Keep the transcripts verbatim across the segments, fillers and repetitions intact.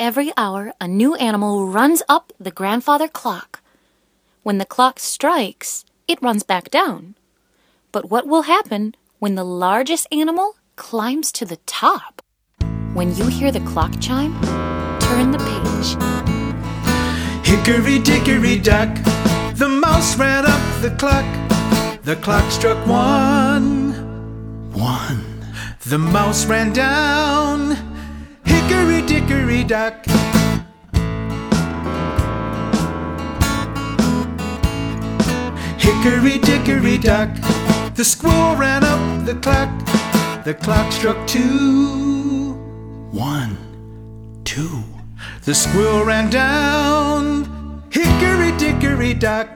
every hour, a new animal runs up the grandfather clock. When the clock strikes, it runs back down. But what will happen when the largest animal climbs to the top? When you hear the clock chime, turn the page. Hickory-dickory-dock, the mouse ran up the clock. The clock struck one. One. The mouse ran down. Hickory-dickory-dock. Hickory-dickory-dock, the squirrel ran up the clock. The clock struck two. One, two. The squirrel ran down. Hickory-dickory-dock.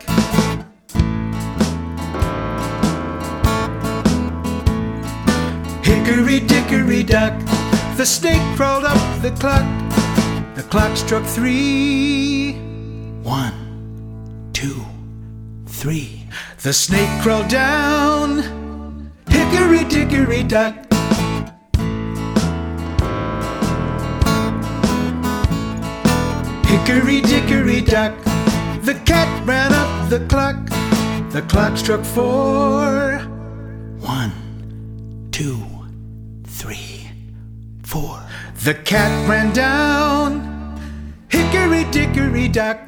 Hickory-dickory-dock, the snake crawled up the clock. The clock struck three. One, two, three. The snake crawled down. Hickory-dickory-dock. Hickory-dickory-dock, the cat ran up the clock. The clock struck four. One, two, three, four. The cat ran down. Hickory-dickory-dock.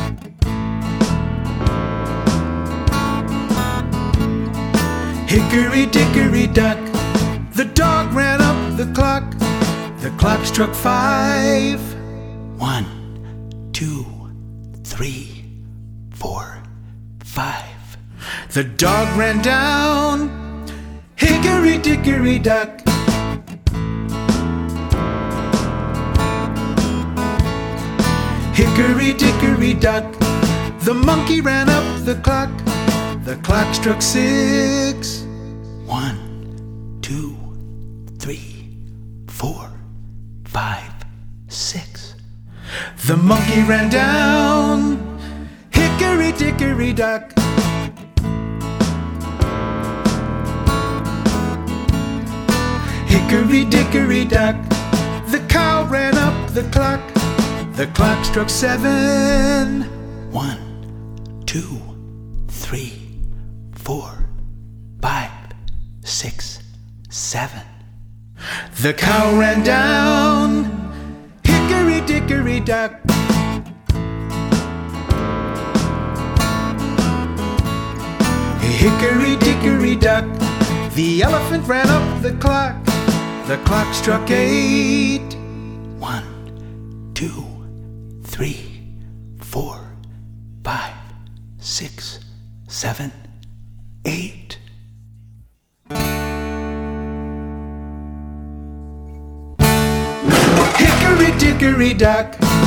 Hickory-dickory-dock, the dog ran up the clock. The clock struck five. One, two, three, four, five. The dog ran down. Hickory-dickory-dock. Hickory-dickory-dock, the monkey ran up the clock. The clock struck six. One, two, three, four, five, six. The monkey ran down. Hickory-dickory-dock. Hickory-dickory-dock, the cow ran up the clock. The clock struck seven. One, two, three, four, five, six, seven. The cow ran down. Hickory-dickory-dock. Hickory-dickory-dock, the elephant ran up the clock. The clock struck eight. One, two, three, four, five, six, seven, eight. Hickory-dickory-dock,